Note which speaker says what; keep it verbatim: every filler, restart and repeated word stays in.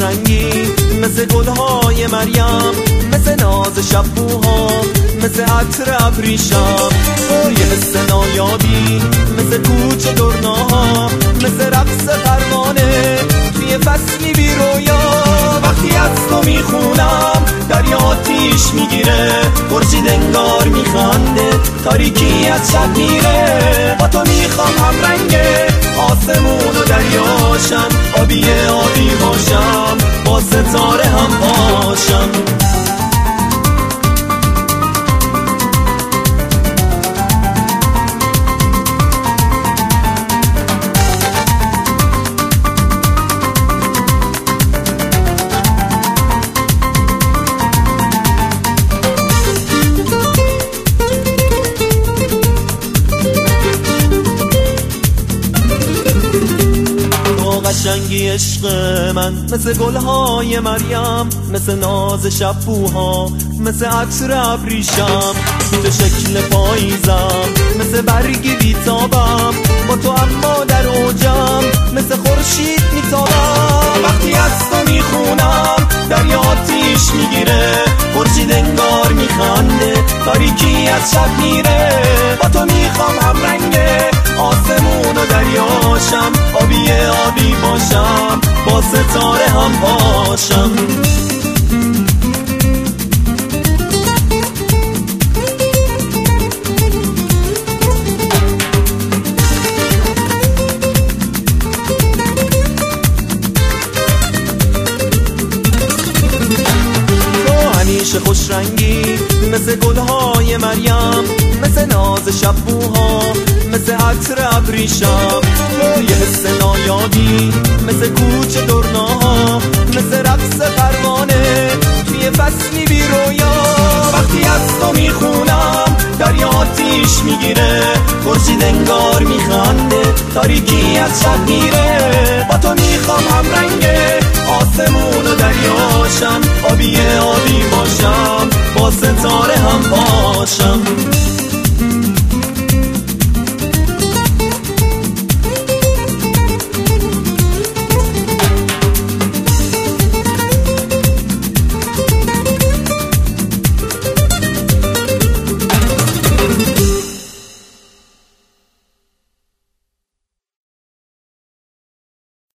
Speaker 1: رنگی، مثل گلهای مریم، مثل ناز شبوها، مثل عطر ابریشم. توی حس نایابی، مثل کوچه دورناها، مثل رقص پروانه توی فصلی بی رویا. وقتی از تو میخونم دریا آتیش میگیره، خورشید انگار میخنده، تاریکی از شب میره. با تو میخوام هم رنگ آسمون و دریاشم، آبی آبی باشم، با ستاره هم باشم. قشنگی عشق من، مثل گلهای مریم، مثل ناز شبوها، مثل عطر ابریشم. تو شکل پاییزم، مثل برگی بیتابم، با تو اما در اوجم، مثل خورشید میتابم. وقتی از تو میخونم دریا آتیش میگیره، خورشید انگار میخنده، تاریکی از شب میره. با تو میخوام هم رنگ آسمون و دریاشم، آبی آبی باشم، با ستاره هم باشم. تو همیشه خوش رنگی، مثل گلهای مریم، مثل ناز شبوها، مثل عطر ابریشم. توی حس نایابی، مثل کوچه دورناها، مثل رقص پروانه توی فصلی بی رویا. وقتی از تو میخونم دریا آتیش میگیره، خورشید انگار میخنده، تاریکی از شب میره. با تو میخوام هم رنگ آسمون و دریاشم، آبی آبی باشم، با ستاره هم باشم.